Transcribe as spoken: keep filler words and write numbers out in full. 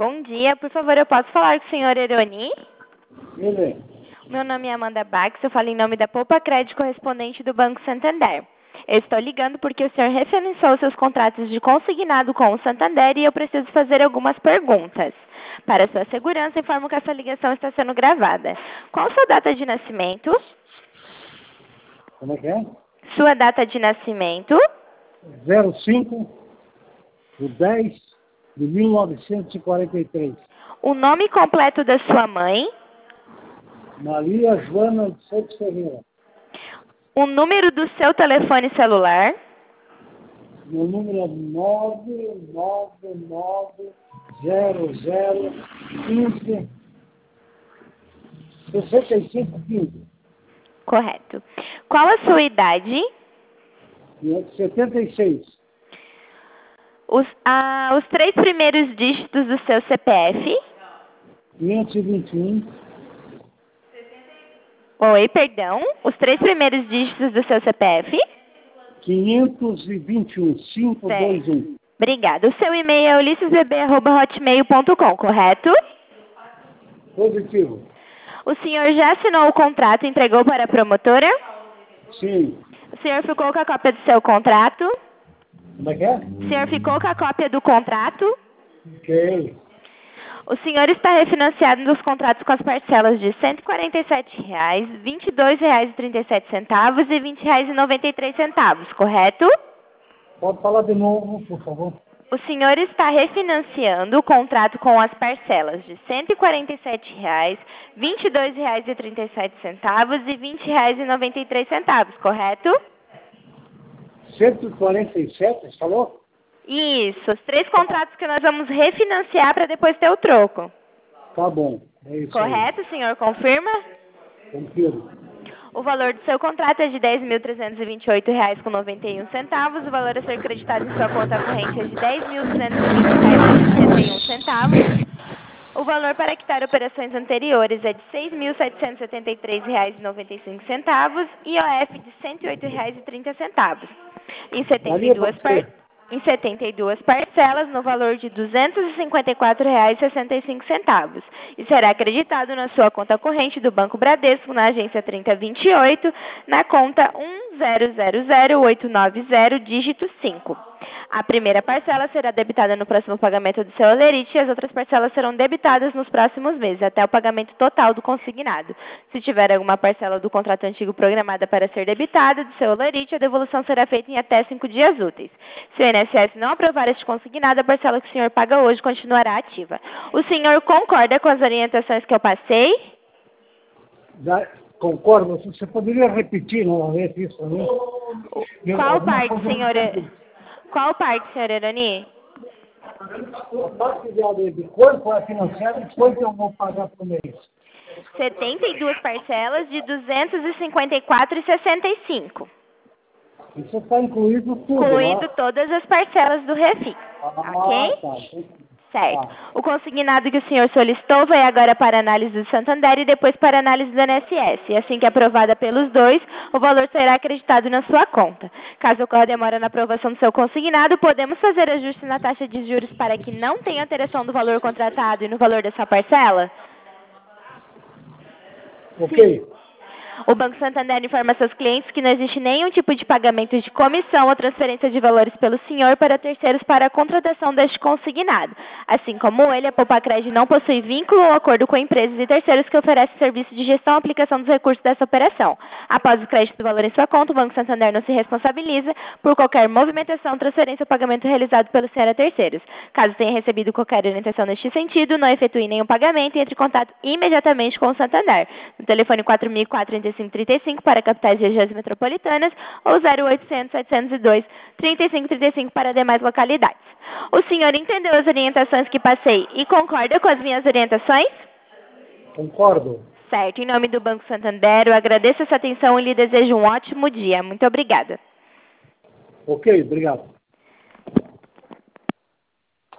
Bom dia, por favor, eu posso falar com o senhor Eroni? Ele. Meu nome é Amanda Bax, eu falo em nome da Poupa Crédito correspondente do Banco Santander. Eu estou ligando porque o senhor referenciou seus contratos de consignado com o Santander e eu preciso fazer algumas perguntas. Para sua segurança, informo que essa ligação está sendo gravada. Qual a sua data de nascimento? Como é que é? Sua data de nascimento? zero cinco de dez de mil novecentos e quarenta e três. O nome completo da sua mãe? Maria Joana de Santos Ferreira. O número do seu telefone celular? Meu número é nove nove nove zero zero quinze sessenta e cinco quinze. Correto. Qual a sua idade? setenta e seis. Os, ah, os três primeiros dígitos do seu C P F? quinhentos e vinte e um. Oi, perdão. Os três primeiros dígitos do seu C P F? quinhentos e vinte e um. quinhentos e vinte e um. Obrigada. O seu e-mail é ulissesbb arroba hotmail ponto com, correto? Positivo. O senhor já assinou o contrato e entregou para a promotora? Sim. O senhor ficou com a cópia do seu contrato? Como é que é? O senhor ficou com a cópia do contrato? Ok. O senhor está refinanciado nos contratos com as parcelas de cento e quarenta e sete reais, vinte e dois reais e trinta e sete centavos e vinte reais e noventa e três centavos, correto? Pode falar de novo, por favor. O senhor está refinanciando o contrato com as parcelas de cento e quarenta e sete reais, vinte e dois reais e trinta e sete centavos e vinte reais e noventa e três centavos, correto? cento e quarenta e sete, você falou? Isso, os três contratos que nós vamos refinanciar para depois ter o troco. Tá bom. É isso Correto, aí. senhor? Confirma? Confiro. O valor do seu contrato é de dez mil trezentos e vinte e oito reais com noventa e um centavos. O valor a ser creditado em sua conta corrente é de dez mil duzentos e vinte reais e sessenta e um centavos. O valor para quitar operações anteriores é de seis mil setecentos e setenta e três reais e noventa e cinco centavos e O F de cento e oito reais e trinta centavos. Em setenta e duas par... em setenta e duas parcelas no valor de duzentos e cinquenta e quatro reais e sessenta e cinco centavos e será acreditado na sua conta corrente do Banco Bradesco na agência trinta vinte e oito na conta um zero zero zero oito nove zero dígito cinco. A primeira parcela será debitada no próximo pagamento do seu holerite e as outras parcelas serão debitadas nos próximos meses, até o pagamento total do consignado. Se tiver alguma parcela do contrato antigo programada para ser debitada do seu holerite, a devolução será feita em até cinco dias úteis. Se o I N S S não aprovar este consignado, a parcela que o senhor paga hoje continuará ativa. O senhor concorda com as orientações que eu passei? Já concordo. Você poderia repetir novamente isso para mim? Qual parte, senhor? Qual parte, senhor Eroni? A parte de, de quanto vai financiar e quanto eu vou pagar por mês. setenta e duas parcelas de duzentos e cinquenta e quatro reais e sessenta e cinco centavos. Isso está incluído tudo, Incluído né? todas as parcelas do refis. Ah, Ok? tá. Certo. Tá. O consignado que o senhor solicitou vai agora para análise do Santander e depois para análise do I N S S. E assim que aprovada pelos dois, o valor será acreditado na sua conta. Caso ocorra demora na aprovação do seu consignado, podemos fazer ajustes na taxa de juros para que não tenha alteração do valor contratado e no valor da sua parcela? Ok. Sim. O Banco Santander informa seus clientes que não existe nenhum tipo de pagamento de comissão ou transferência de valores pelo senhor para terceiros para a contratação deste consignado. Assim como ele, a Poupa Crédito não possui vínculo ou acordo com empresas e terceiros que oferecem serviço de gestão e aplicação dos recursos dessa operação. Após o crédito do valor em sua conta, o Banco Santander não se responsabiliza por qualquer movimentação, transferência ou pagamento realizado pelo senhor a terceiros. Caso tenha recebido qualquer orientação neste sentido, não efetue nenhum pagamento e entre em contato imediatamente com o Santander. No telefone quatro mil e quatro, trinta e cinco trinta e cinco para capitais e regiões metropolitanas ou zero oitocentos, setecentos e dois, trinta e cinco trinta e cinco para demais localidades. O senhor entendeu as orientações que passei e concorda com as minhas orientações? Concordo. Certo. Em nome do Banco Santander, eu agradeço essa atenção e lhe desejo um ótimo dia. Muito obrigada. Ok, obrigado.